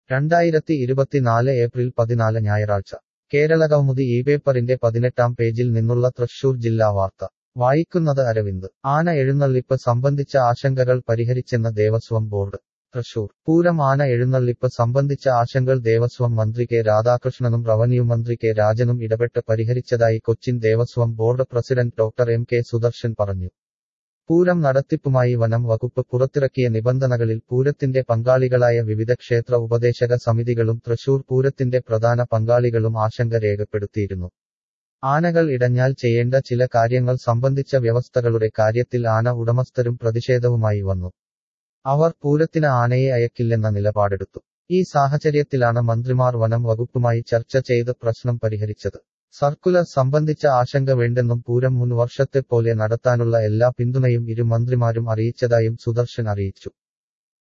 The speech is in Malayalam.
2024 ഏപ്രിൽ 14 ഞായറാഴ്ച കേരളകൗമുദി പേപ്പറിന്റെ 18-ാം പേജിൽ നിന്നുള്ള തൃശൂർ ജില്ലാ വാർത്ത വായിക്കുന്നത് അരവിന്ദ്. ആന എഴുന്നള്ളിപ്പ് സംബന്ധിച്ച ആശങ്കകൾ പരിഹരിച്ചെന്ന് ദേവസ്വം ബോർഡ്. തൃശൂർ പൂരം ആന എഴുന്നള്ളിപ്പ് സംബന്ധിച്ച ആശങ്കകൾ ദേവസ്വം മന്ത്രി കെ രാധാകൃഷ്ണനും റവന്യൂ മന്ത്രി കെ രാജനും ഇടപെട്ട് പരിഹരിച്ചതായി Cochin Devaswom board president doctor M K Sudarshan പറഞ്ഞു. പൂരം നടത്തിപ്പുമായി വനം വകുപ്പ് പുറത്തിറക്കിയ നിബന്ധനകളിൽ പൂരത്തിന്റെ പങ്കാളികളായ വിവിധ ക്ഷേത്ര ഉപദേശക സമിതികളും തൃശൂർ പൂരത്തിന്റെ പ്രധാന പങ്കാളികളും ആശങ്ക രേഖപ്പെടുത്തിയിരുന്നു. ആനകൾ ഇടഞ്ഞാൽ ചെയ്യേണ്ട ചില കാര്യങ്ങൾ സംബന്ധിച്ച വ്യവസ്ഥകളുടെ കാര്യത്തിൽ ആന ഉടമസ്ഥരും പ്രതിഷേധവുമായി വന്നു. അവർ പൂരത്തിന് ആനയെ അയക്കില്ലെന്ന നിലപാടെടുത്തു. ഈ സാഹചര്യത്തിലാണ് മന്ത്രിമാർ വനം വകുപ്പുമായി ചർച്ച ചെയ്ത് പ്രശ്നം പരിഹരിച്ചത്. സർക്കുലർ സംബന്ധിച്ച ആശങ്ക വേണ്ടെന്നും പൂരം മുൻ വർഷത്തെപ്പോലെ നടത്താനുള്ള എല്ലാ പിന്തുണയും ഇരു മന്ത്രിമാരും അറിയിച്ചതായും സുദർശൻ അറിയിച്ചു.